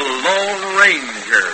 Lone Ranger.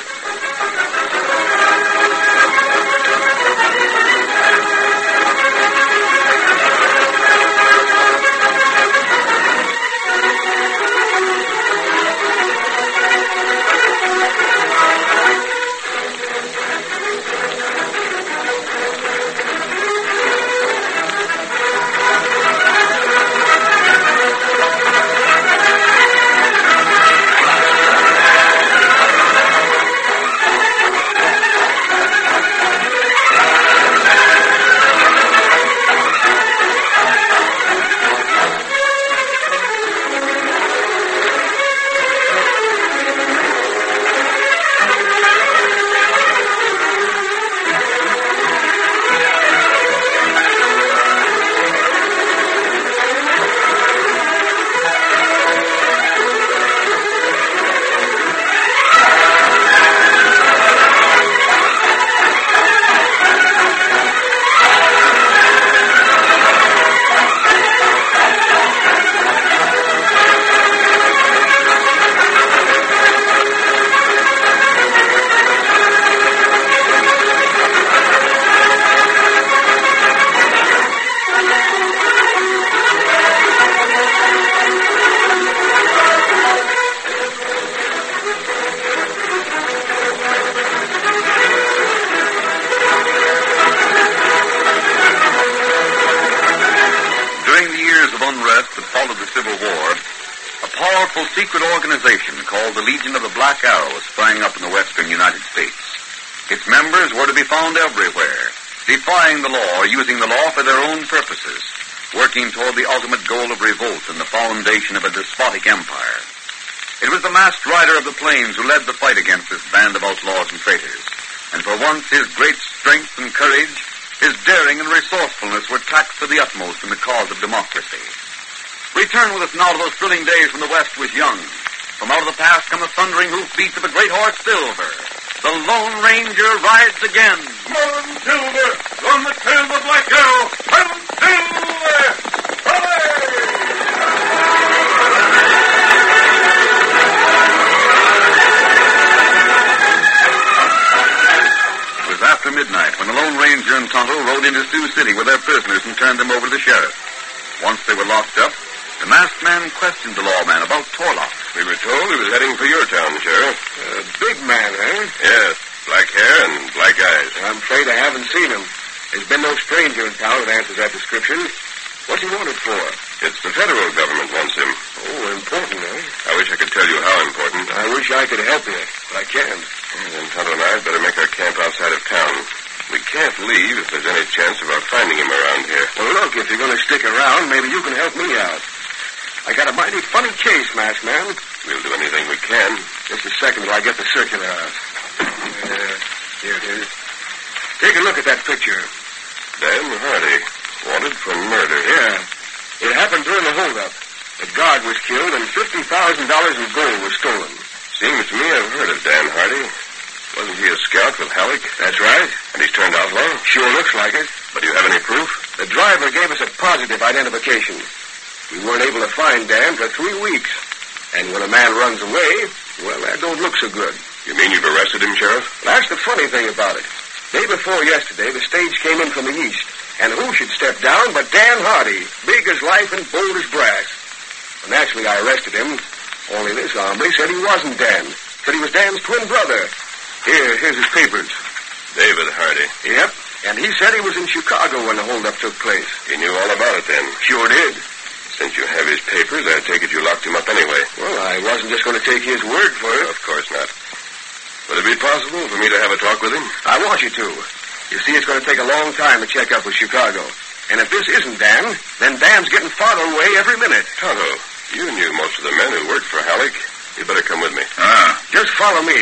Secret organization called the Legion of the Black Arrow sprang up in the western United States. Its members were to be found everywhere, defying the law or using the law for their own purposes, working toward the ultimate goal of revolt and the foundation of a despotic empire. It was the masked rider of the plains who led the fight against this band of outlaws and traitors, and for once his great strength and courage, his daring and resourcefulness were taxed to the utmost in the cause of democracy. Return with us now to those thrilling days when the West was young. From out of the past come the thundering hoofbeats of a great horse, Silver. The Lone Ranger rides again. Run, Silver! Run the trail of the Black Arrow! Run, Silver! Hooray! It was after midnight when the Lone Ranger and Tonto rode into Sioux City with their prisoners and turned them over to the sheriff. Once they were locked up, the masked man questioned the lawman about Torlock. We were told he was heading for your town, Sheriff. Big man, eh? Yes, black hair and black eyes. I'm afraid I haven't seen him. There's been no stranger in town that answers that description. What's he wanted for? It's the federal government wants him. Oh, important, eh? I wish I could tell you how important. I wish I could help you, but I can't. Then Tonto and I had better make our camp outside of town. We can't leave if there's any chance of our finding him around here. Well, look, if you're going to stick around, maybe you can help me out. I got a mighty funny case, masked man. We'll do anything we can. Just a second till I get the circular out. Here it is. Take a look at that picture. Dan Hardy, wanted for murder. Yeah. It happened during the holdup. The guard was killed and $50,000 in gold was stolen. Seems to me I've heard of Dan Hardy. Wasn't he a scout with Halleck? That's right. And he's turned outlaw? Sure looks like it. But do you have any proof? The driver gave us a positive identification. We weren't able to find Dan for 3 weeks. And when a man runs away, well, that don't look so good. You mean you've arrested him, Sheriff? That's the funny thing about it. Day before yesterday, the stage came in from the east. And who should step down but Dan Hardy, big as life and bold as brass. Well, naturally, I arrested him. Only this hombre said he wasn't Dan. Said he was Dan's twin brother. Here's his papers. David Hardy. Yep. And he said he was in Chicago when the holdup took place. He knew all about it then? Sure did. Since you have his papers, I take it you locked him up anyway. Well, I wasn't just going to take his word for it. Of course not. Would it be possible for me to have a talk with him? I want you to. You see, it's going to take a long time to check up with Chicago. And if this isn't Dan, then Dan's getting farther away every minute. Tonto, you knew most of the men who worked for Halleck. You better come with me. Just follow me.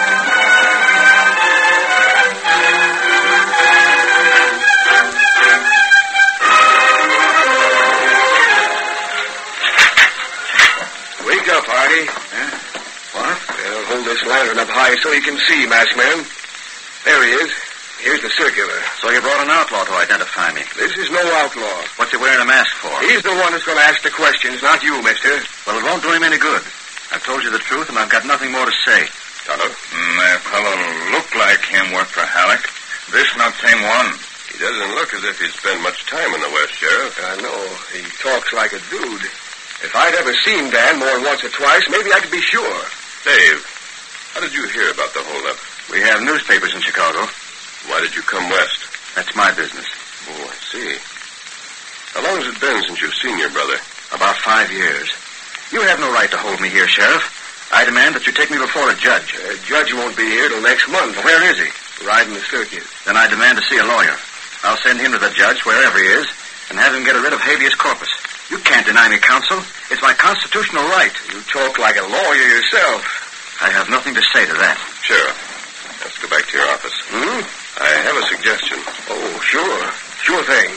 Wake up, Hardy. What? Well, hold this lantern up high so you can see, masked man. There he is. Here's the circular. So you brought an outlaw to identify me. This is no outlaw. What's he wearing a mask for? He's the one that's going to ask the questions, not you, mister. Well, it won't do him any good. I've told you the truth, and I've got nothing more to say. Tonto? That fellow looked like him worked for Halleck. This not same one. He doesn't look as if he'd spent much time in the West, Sheriff. I know. He talks like a dude. If I'd ever seen Dan more than once or twice, maybe I could be sure. Dave, how did you hear about the holdup? We have newspapers in Chicago. Why did you come west? That's my business. Oh, I see. How long has it been since you've seen your brother? About 5 years. You have no right to hold me here, Sheriff. I demand that you take me before a judge. A judge won't be here till next month. Where is he? Riding the circuit. Then I demand to see a lawyer. I'll send him to the judge, wherever he is, and have him get rid of habeas corpus. You can't deny me counsel. It's my constitutional right. You talk like a lawyer yourself. I have nothing to say to that. Sheriff, let's go back to your office. I have a suggestion. Oh, sure. Sure thing.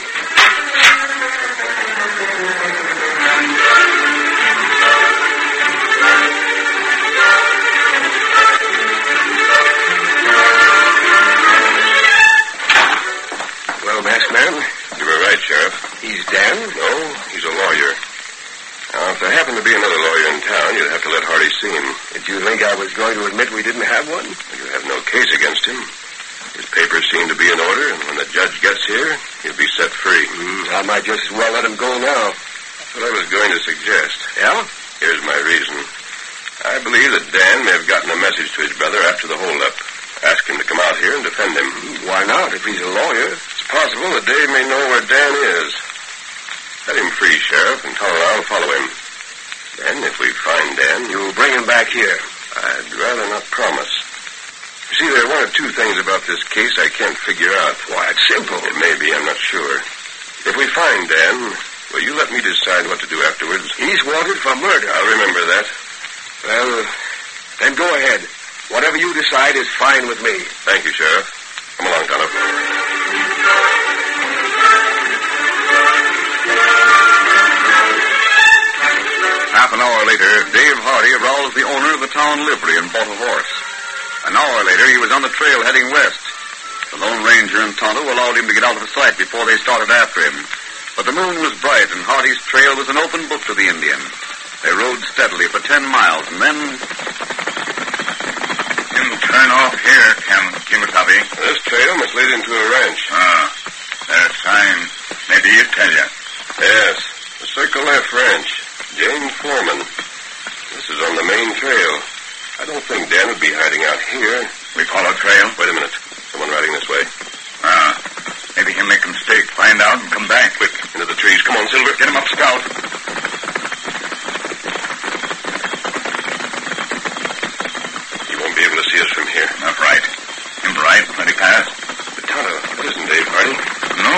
Well, masked man? You were right, Sheriff. He's Dan? No, he's a lawyer. Now, if there happened to be another lawyer in town, you'd have to let Hardy see him. Did you think I was going to admit we didn't have one? You have no case against him. His papers seem to be in order, and when the judge gets here, he'll be set free. I might just as well let him go now. That's what I was going to suggest. Yeah? Here's my reason. I believe that Dan may have gotten a message to his brother after the holdup. Ask him to come out here and defend him. Why not, if he's a lawyer? It's possible that Dave may know where Dan is. Set him free, Sheriff, and Tonto will follow him. Then, if we find Dan, you'll bring him back here. I'd rather not promise. You see, there are one or two things about this case I can't figure out. Why, it's simple. It may be, I'm not sure. If we find Dan, will you let me decide what to do afterwards? He's wanted for murder. I'll remember that. Well, then go ahead. Whatever you decide is fine with me. Thank you, Sheriff. Come along, Tonto. Half an hour later, Dave Hardy aroused the owner of the town livery and bought a horse. An hour later, he was on the trail heading west. The Lone Ranger and Tonto allowed him to get out of sight before they started after him. But the moon was bright, and Hardy's trail was an open book to the Indian. They rode steadily for 10 miles, and then... Him turn off here, Kimasabi. This trail must lead into a ranch. There's sign. Maybe he'd tell you. Yes, the Circle F Ranch. James Foreman. This is on the main trail. I don't think Dan would be hiding out here. We follow trail? Wait a minute. Someone riding this way. Maybe he'll make a mistake, find out, and come back. Quick, into the trees. Come on, Silver. Get him up, Scout. He won't be able to see us from here. Not right. Him right, plenty past. But Tonto, it isn't Dave Hardy. No.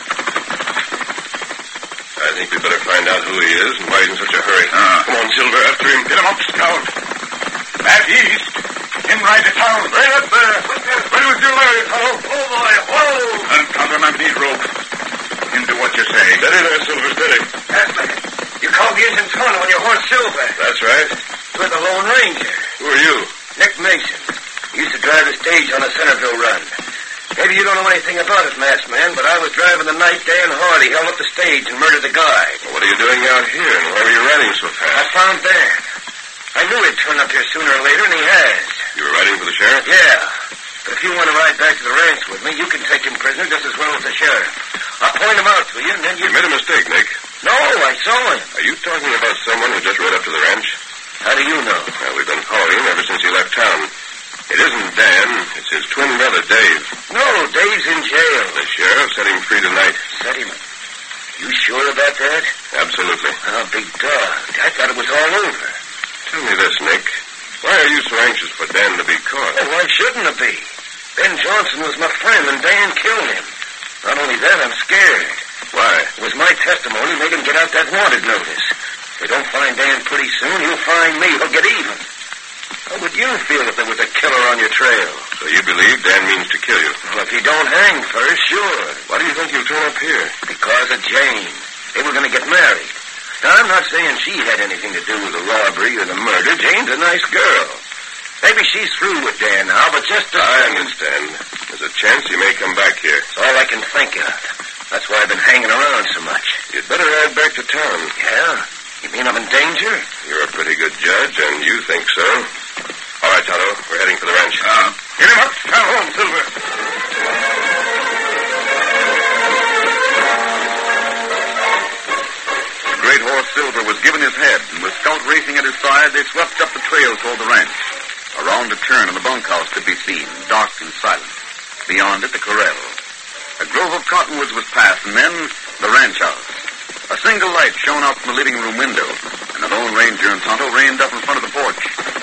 I think we'd better find out who he is and why he's in such a hurry. Come on, Silver, after him. Get him up, Scout. Back east. Him ride to town. Right up there. Ready with your lawyer, Tonto. Oh, boy. Whoa. And Tonto not need rope. Him do what you say. Steady there, Silver, steady. That's right. You called the engine Tonto on your horse, Silver. That's right. You're the Lone Ranger. Who are you? Nick Mason. He used to drive the stage on the Centerville run. Maybe you don't know anything about it, masked man, but I was driving the night Dan Hardy held up the stage and murdered the guide. Well, what are you doing out here, and why were you riding so I fast? found Dan. I knew he'd turn up here sooner or later, and he has. You were riding for the sheriff? Yeah. But if you want to ride back to the ranch with me, you can take him prisoner just as well as the sheriff. I'll point him out to you, and then you... You made a mistake, Nick. No, I saw him. Are you talking about someone who just rode up to the ranch? How do you know? Well, we've been following him ever since he left town. It isn't Dan. It's his twin brother, Dave. No, Dave's in jail. The sheriff set him free tonight. Set him? You sure about that? Absolutely. Oh, big dog. I thought it was all over. Tell me this, Nick. Why are you so anxious for Dan to be caught? Oh, why shouldn't it be? Ben Johnson was my friend, and Dan killed him. Not only that, I'm scared. Why? It was my testimony made him get out that wanted notice. If they don't find Dan pretty soon, he'll find me. He'll get even. How would you feel if there was a killer on your trail? So you believe Dan means to kill you? Well, if he don't hang first, sure. Why do you think he'll turn up here? Because of Jane. They were going to get married. Now, I'm not saying she had anything to do with the robbery or the murder. Jane's a nice girl. Maybe she's through with Dan now, but just to... I understand. There's a chance he may come back here. It's all I can think of. That's why I've been hanging around so much. You'd better ride back to town. Yeah? You mean I'm in danger? You're a pretty good judge, and you think so. All right, Tonto, we're heading for the ranch. Get him up. Down home, Silver. The great horse Silver was given his head, and with Scout racing at his side, they swept up the trail toward the ranch. Around a turn, and the bunkhouse could be seen, dark and silent. Beyond it, the corral. A grove of cottonwoods was passed, and then the ranch house. A single light shone out from the living room window, and the Lone Ranger and Tonto reined up in front of the porch.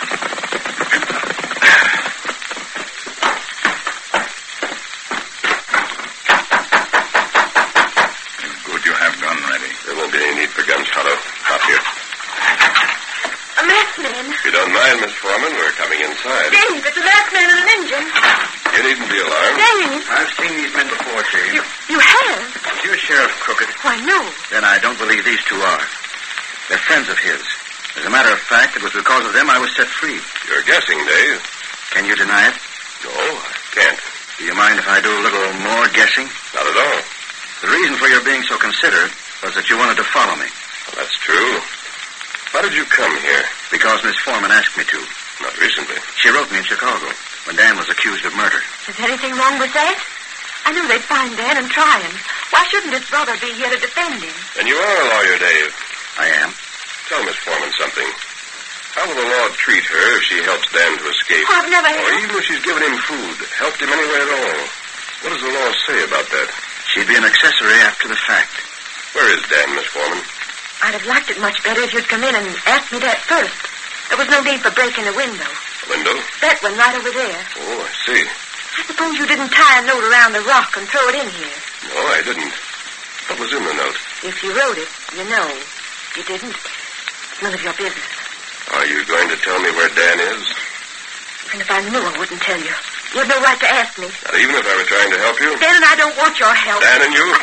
Good, you have gun ready. There won't be any need for guns, Tonto. Hop here. A masked man. If you don't mind, Miss Foreman, we're coming inside. Dave, it's a masked man and an Indian. You needn't be alarmed. Dave, I've seen these men before, Jane. you have? You're Sheriff Crooked. Why, no. Then I don't believe these two are. They're friends of his. As a matter of fact, it was because of them I was set free. You're guessing, Dave. Can you deny it? No, I can't. Do you mind if I do a little more guessing? Not at all. The reason for your being so considerate was that you wanted to follow me. Well, that's true. Why did you come here? Because Miss Foreman asked me to. Not recently. She wrote me in Chicago when Dan was accused of murder. Is there anything wrong with that? I knew they'd find Dan and try him. Why shouldn't his brother be here to defend him? And you are a lawyer, Dave. I am. Tell Miss Foreman something. How will the law treat her if she helps Dan to escape? Oh, I've never Or had... even if she's given him food, helped him anyway at all. What does the law say about that? She'd be an accessory after the fact. Where is Dan, Miss Foreman? I'd have liked it much better if you'd come in and asked me that first. There was no need for breaking the window. Window? That one right over there. Oh, I see. I suppose you didn't tie a note around the rock and throw it in here. No, I didn't. What was in the note? If you wrote it, you know. If you didn't, it's none of your business. Are you going to tell me where Dan is? And if I knew, I wouldn't tell you. You have no right to ask me. Not even if I were trying to help you? Dan and I don't want your help. Dan and you?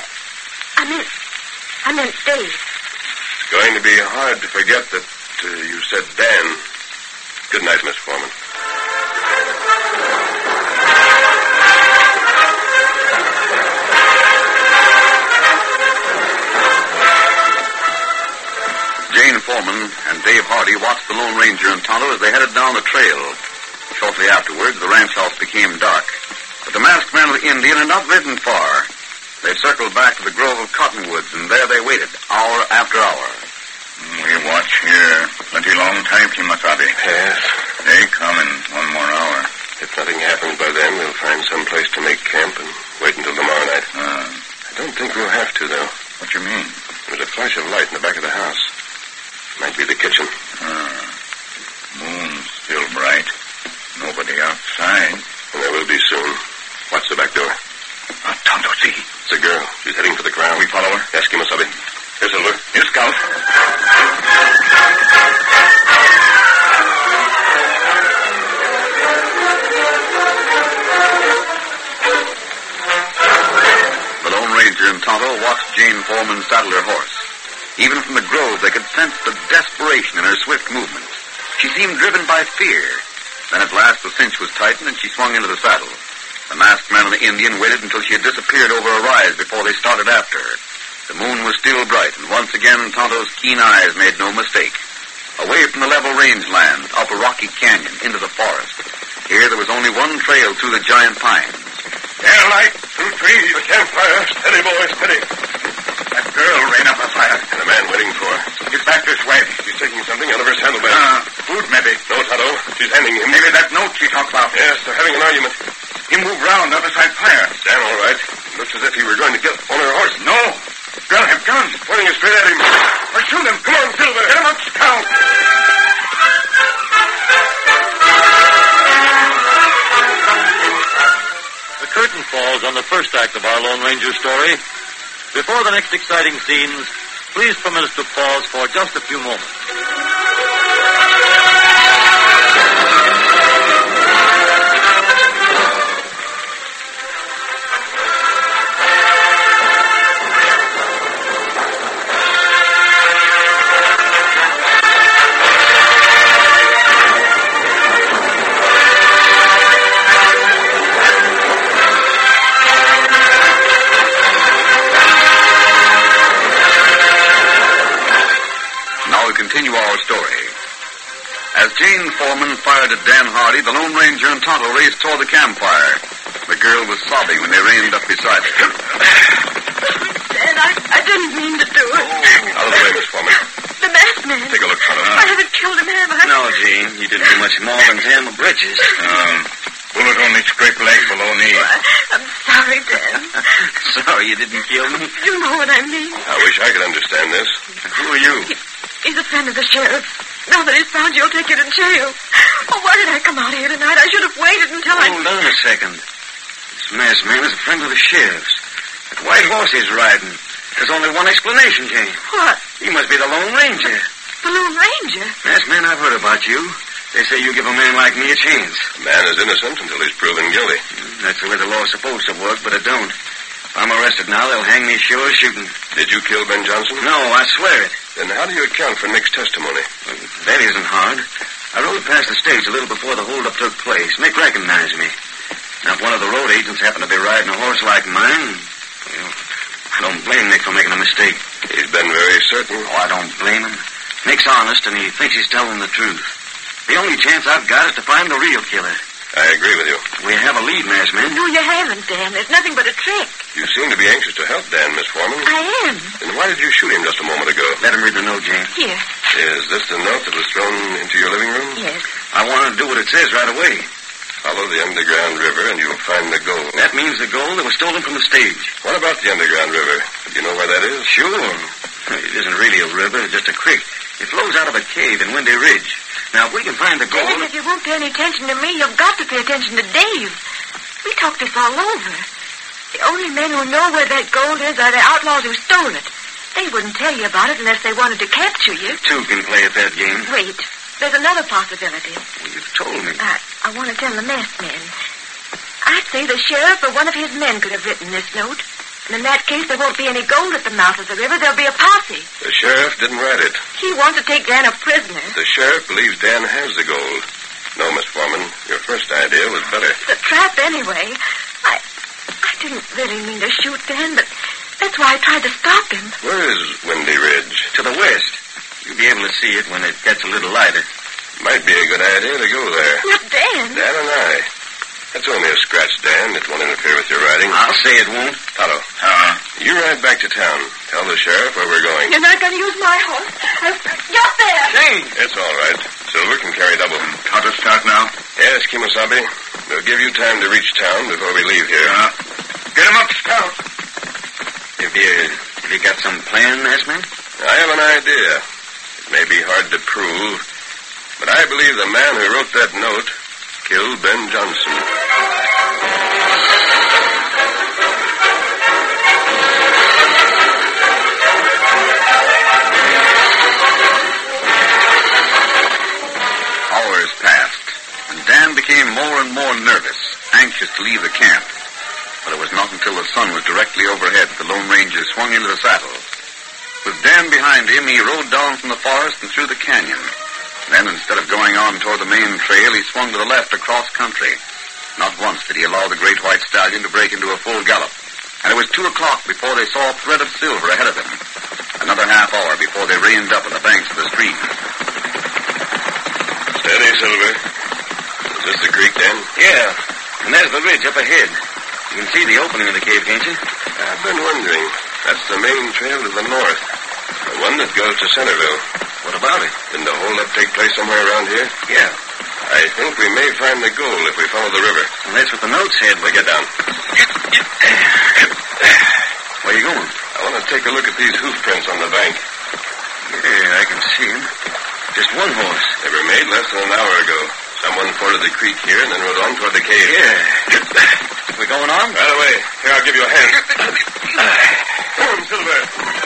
I meant Dave. It's going to be hard to forget that you said Dan. Good night, Miss Foreman. Jane Foreman and Dave Hardy watched the Lone Ranger and Tonto as they headed down the trail. Shortly afterwards, the ranch house became dark. But the masked man of the Indian had not ridden far. They circled back to the grove of cottonwoods, and there they waited, hour after hour. We watch here plenty long time, Kimasabi. Yes. They come in 1 more hour. If nothing happens by then, we'll find some place to make camp and wait until tomorrow night. I don't think we'll have to, though. What you mean? There's a flash of light in the back of the house. Might be the kitchen. Moon's still bright. Nobody outside. And there will be soon. Watch the back door. Tonto, see. It's a girl. She's heading for the ground. We follow her? Yes, Kimasabi. Here, Silver. Here, Scout. The Lone Ranger and Tonto watched Jane Foreman saddle her horse. Even from the grove, they could sense the desperation in her swift movements. She seemed driven by fear. Then at last the cinch was tightened and she swung into the saddle. The masked man and the Indian waited until she had disappeared over a rise before they started after her. The moon was still bright, and once again Tonto's keen eyes made no mistake. Away from the level rangeland, up a rocky canyon, into the forest. Here there was only one trail through the giant pines. Air light through trees. The campfire. Steady, boy, steady. That girl ran up a fire. And a man waiting for her. He's back this way. She's taking something out of her saddlebag. Food, maybe. No, Tonto. She's handing him. Maybe that note she talked about. Yes, they're having an argument. He moved round the other side fire. Dan, all right. Looks as if he were going to get on her horse. No. Girl have guns. Pointing it straight at him. Pursue them. Come on, Silver. Get him up, Scout. The curtain falls on the first act of our Lone Ranger story. Before the next exciting scenes, please permit us to pause for just a few moments. As Jane Foreman fired at Dan Hardy, the Lone Ranger and Tonto raced toward the campfire. The girl was sobbing when they reined up beside her. Dan, I didn't mean to do it. Out of the way, Miss Foreman. The masked man. Take a look, Tonto. I haven't killed him, have I? No, Jane. You didn't do much more than tear my britches. Bullet only scraped leg below knee. I'm sorry, Dan. Sorry you didn't kill me. You know what I mean. I wish I could understand this. Who are you? He's a friend of the sheriff. Now that he's found you, he'll take you to jail. Oh, why did I come out here tonight? I should have waited until Hold on a second. This masked man is a friend of the sheriff's. That white horse he's riding. There's only one explanation, Jane. What? He must be the Lone Ranger. The Lone Ranger? Masked man, I've heard about you. They say you give a man like me a chance. A man is innocent until he's proven guilty. That's the way the law's supposed to work, but it don't. If I'm arrested now, they'll hang me sure as shooting. Did you kill Ben Johnson? No, I swear it. Then how do you account for Nick's testimony? That isn't hard. I rode past the stage a little before the holdup took place. Nick recognized me. Now, if one of the road agents happened to be riding a horse like mine, well, I don't blame Nick for making a mistake. He's been very certain. Oh, I don't blame him. Nick's honest, and he thinks he's telling the truth. The only chance I've got is to find the real killer. I agree with you. We have a lead, masked man. No, you haven't, Dan. There's nothing but a trick. You seem to be anxious to help Dan, Miss Foreman. I am. Then why did you shoot him just a moment ago? Let him read the note, Jane. Here. Is this the note that was thrown into your living room? Yes. I want to do what it says right away. Follow the underground river and you'll find the gold. That means the gold that was stolen from the stage. What about the underground river? Do you know where that is? Sure. It isn't really a river, it's just a creek. It flows out of a cave in Windy Ridge. Now, if we can find the gold... Dan, if you won't pay any attention to me, you've got to pay attention to Dave. We talked this all over. The only men who know where that gold is are the outlaws who stole it. They wouldn't tell you about it unless they wanted to capture you. Two can play at that game. Wait. There's another possibility. Well, you've told me. I want to tell the masked man. I'd say the sheriff or one of his men could have written this note. And in that case, there won't be any gold at the mouth of the river. There'll be a posse. The sheriff didn't write it. He wants to take Dan a prisoner. The sheriff believes Dan has the gold. No, Miss Foreman, your first idea was better. It's a trap anyway. I didn't really mean to shoot Dan, but that's why I tried to stop him. Where is Windy Ridge? To the west. You'll be able to see it when it gets a little lighter. Might be a good idea to go there. Not Dan. Dan and I. That's only a scratch, Dan. It won't interfere with your riding. I'll say it won't. Tonto. You ride back to town. Tell the sheriff where we're going. You're not going to use my horse. Get there. Jane! It's all right. Silver can carry double. Tonto start now? Yes, Kimosabe. We'll give you time to reach town before we leave here. Get him up, Scout. Have you got some plan, Maskman? I have an idea. It may be hard to prove, but I believe the man who wrote that note killed Ben Johnson. Hours passed, and Dan became more and more nervous, anxious to leave the camp. But it was not until the sun was directly overhead that the Lone Ranger swung into the saddle. With Dan behind him, he rode down from the forest and through the canyon. Then, instead of going on toward the main trail, he swung to the left across country. Not once did he allow the great white stallion to break into a full gallop. And it was 2 o'clock before they saw a thread of silver ahead of them. Another half hour before they reined up on the banks of the stream. Steady, Silver. Is this the creek, Dan? Yeah. And there's the ridge up ahead. You can see the opening of the cave, can't you? I've been wondering. That's the main trail to the north. The one that goes to Centerville. What about it? Didn't the holdup take place somewhere around here? Yeah. I think we may find the gold if we follow the river. Well, that's what the note said. We get down. Where you going? I want to take a look at these hoof prints on the bank. Yeah, I can see him. Just one horse. They were made less than an hour ago. Someone forded the creek here and then rode on toward the cave. Yeah. We going on? Right away. Here, I'll give you a hand. Come on, Silver.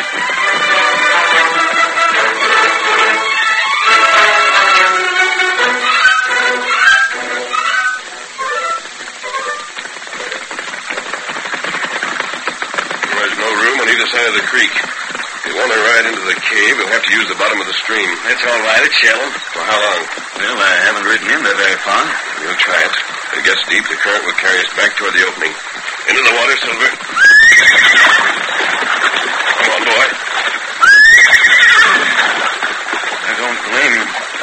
There's no room on either side of the creek. If you want to ride into the cave, you'll have to use the bottom of the stream. That's all right. It's shallow. For how long? Well, I haven't ridden in there very far. We'll try it. If it gets deep, the current will carry us back toward the opening. Into the water, Silver. Come on, boy. I don't blame him.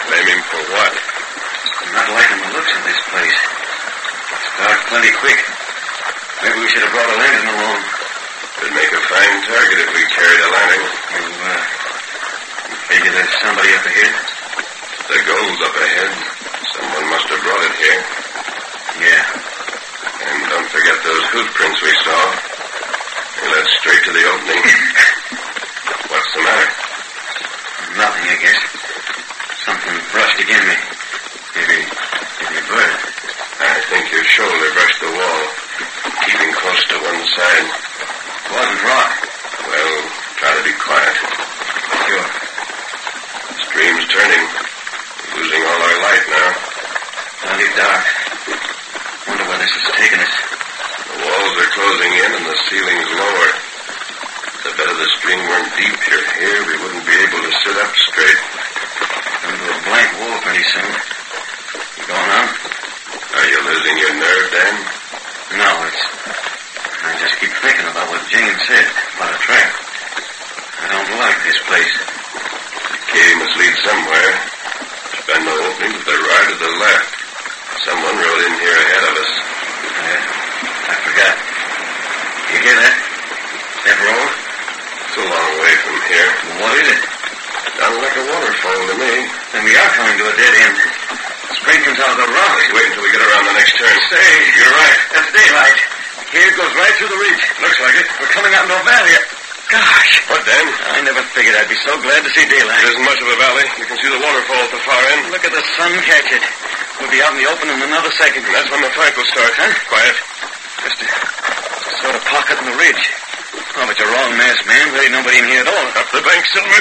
Blame him for what? I'm not liking the looks of this place. It's dark plenty quick. Maybe we should have brought a lantern along. Could make a fine target if we carried a lantern. You figure there's somebody up ahead? The gold's up ahead. Someone must have brought it here. Yeah. And don't forget those hoof prints we saw. They led straight to the opening. What's the matter? Nothing, I guess. Something brushed against me. Maybe a bird. I think your shoulder brushed the wall, keeping close to one side. It wasn't rock. Well, try to be quiet. Sure. The stream's turning. We're losing all our light now. Plenty dark. Wonder where this is taking us. The walls are closing in and the ceiling's lower. If the bed of the stream weren't deep here, we wouldn't be able to sit up straight. Come to a blank wall pretty soon. You going on? Are you losing your nerve, Dan? No, I just keep thinking about what Jane said about a trap. I don't like this place. The cave must lead somewhere. There's been no opening to the right or the left. Someone rode in here ahead of us. I forgot. You hear that? That roar? It's a long way from here. What is it? Sounds like a waterfall to me. Then we are coming to a dead end. The spring comes out of the rocks. Wait until we get around the next turn. Say, you're right. That's daylight. Here it goes right through the ridge. Looks like it. We're coming out into a valley. Gosh. What, Dan? I never figured I'd be so glad to see daylight. It isn't much of a valley. You can see the waterfall at the far end. Look at the sun catch it. We'll be out in the open in another second. That's when the fight will start. Huh? Quiet. Just a sort of pocket in the ridge. Oh, but you're wrong, masked man. There ain't nobody in here at all. Up the bank, Silver.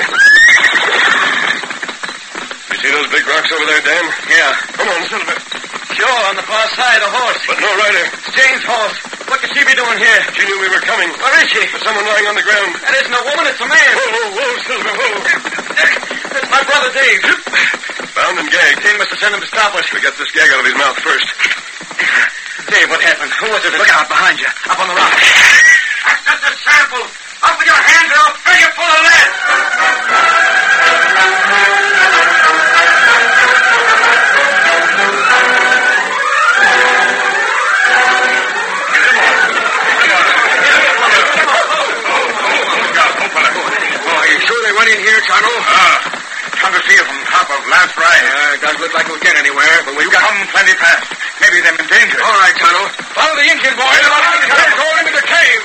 You see those big rocks over there, Dan? Yeah. Come on, Silver. Sure, on the far side, a horse. But no rider. It's Jane's horse. What could she be doing here? She knew we were coming. Where is she? There's someone lying on the ground. That isn't a woman, it's a man. Whoa, Silver, whoa. That's my brother Dave. Bound and gagged. Jane must have sent him to stop us. We got this gag out of his mouth first. Dave, what happened? Who was it? Look out behind you, up on the rock. That's just a sample. Up with your hands or I'll fill you full of lead. In here, Tonto? Come to see you from top of last ride. It doesn't look like we'll get anywhere, but we've You got... come plenty fast. Maybe they're in danger. All right, Tonto. Follow the Indian boy. We're going into the cave.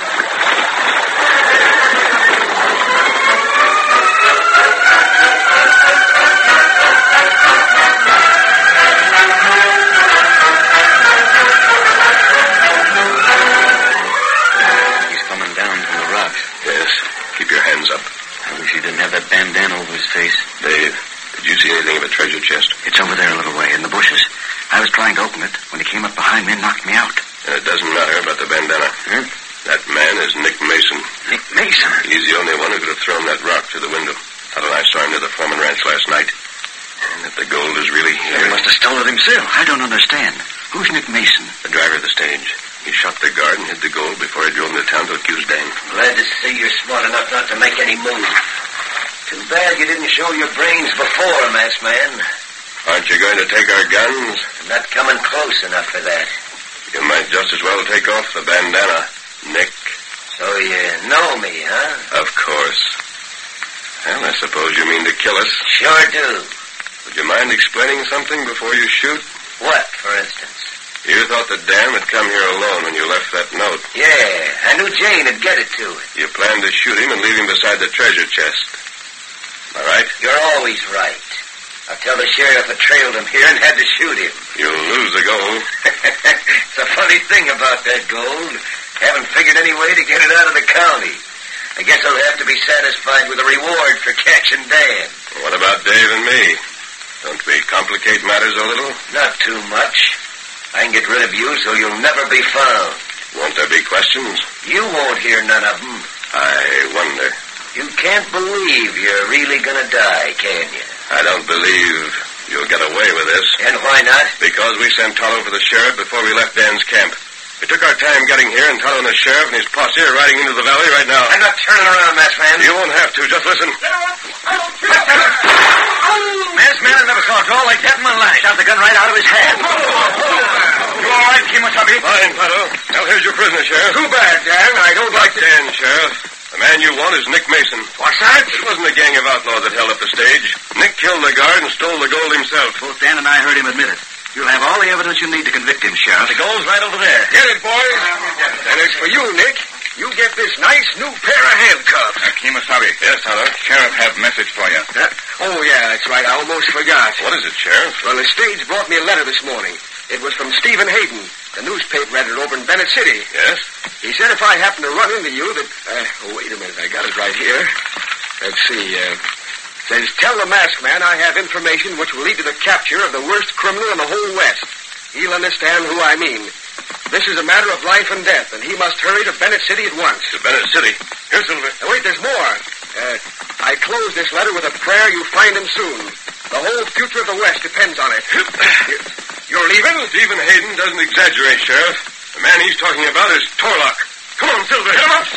He's coming down from the rocks. Yes. Keep your hands up. I wish he didn't have that bandana over his face. Dave, did you see anything of a treasure chest? It's over there a little way, in the bushes. I was trying to open it when he came up behind me and knocked me out. And it doesn't matter about the bandana. That man is Nick Mason. Nick Mason? He's the only one who could have thrown that rock through the window. Todd and I saw him near the Foreman Ranch last night. And if the gold is really here... He must have stolen it himself. I don't understand. Who's Nick Mason? The driver of the stage. He shot the guard and hid the gold before he drove into town to accuse Dan. Glad to see you're smart enough not to make any move. Too bad you didn't show your brains before, masked man. Aren't you going to take our guns? I'm not coming close enough for that. You might just as well take off the bandana, Nick. So you know me, huh? Of course. Well, I suppose you mean to kill us. Sure do. Would you mind explaining something before you shoot? What, for instance? You thought that Dan would come here alone when you left that note. Yeah, I knew Jane would get it to it. You planned to shoot him and leave him beside the treasure chest. Am I right? You're always right. I'll tell the sheriff I trailed him here and had to shoot him. You'll lose the gold. It's a funny thing about that gold. Haven't figured any way to get it out of the county. I guess I'll have to be satisfied with a reward for catching Dan. What about Dave and me? Don't we complicate matters a little? Not too much. I can get rid of you so you'll never be found. Won't there be questions? You won't hear none of them. I wonder. You can't believe you're really gonna die, can you? I don't believe you'll get away with this. And why not? Because we sent Tonto for the sheriff before we left Dan's camp. We took our time getting here, and Tonto and the sheriff and his posse are riding into the valley right now. I'm not turning around, masked man. You won't have to. Just listen. Masked man, I never saw a draw like that in my life. Shot the gun right out of his hand. You all right, Kemosabe? Fine, Tonto. Now, here's your prisoner, Sheriff. Too bad, Dan. I don't like to... Dan, Sheriff. The man you want is Nick Mason. What's that? It wasn't a gang of outlaws that held up the stage. Nick killed the guard and stole the gold himself. Both Dan and I heard him admit it. You'll have all the evidence you need to convict him, Sheriff. The gold's right over there. Get it, boys. And it's for you, Nick. You get this nice new pair of handcuffs. Kemosabe. Yes, Tonto. Sheriff have message for you. Oh, yeah, that's right. I almost forgot. What is it, Sheriff? Well, the stage brought me a letter this morning. It was from Stephen Hayden, the newspaper editor over in Bennett City. Yes? He said if I happen to run into you that... wait a minute. I got it right here. Let's see. Says, tell the masked man I have information which will lead to the capture of the worst criminal in the whole West. He'll understand who I mean. This is a matter of life and death, and he must hurry to Bennett City at once. To Bennett City. Here, Silver. Wait, there's more. I close this letter with a prayer you find him soon. The whole future of the West depends on it. You're leaving? Stephen Hayden doesn't exaggerate, Sheriff. The man he's talking about is Torlock. Come on, Silver. Hit him up,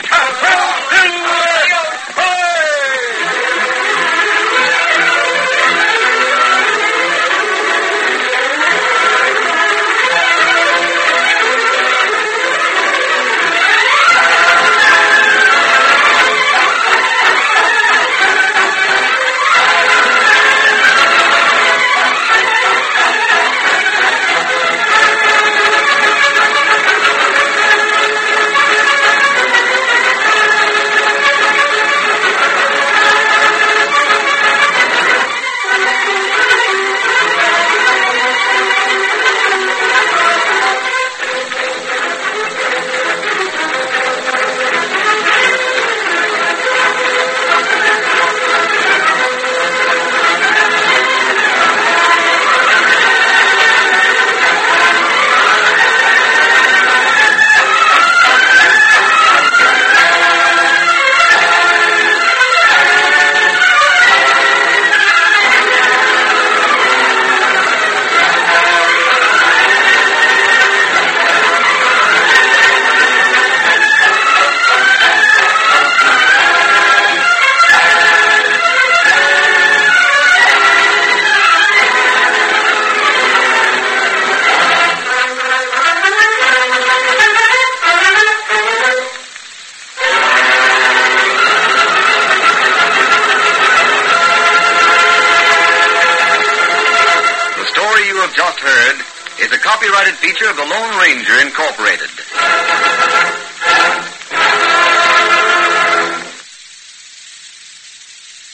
Just heard is a copyrighted feature of the Lone Ranger Incorporated.